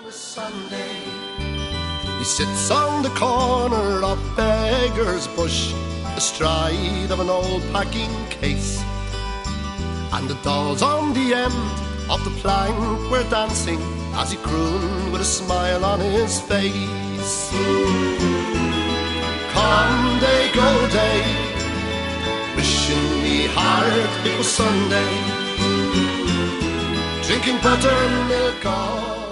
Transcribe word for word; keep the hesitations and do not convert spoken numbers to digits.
Sunday. He sits on the corner of Beggar's Bush, astride of an old packing case, and the dolls on the end of the plank were dancing as he crooned with a smile on his face. Come day, go day, wishing me heart it was Sunday, drinking buttermilk all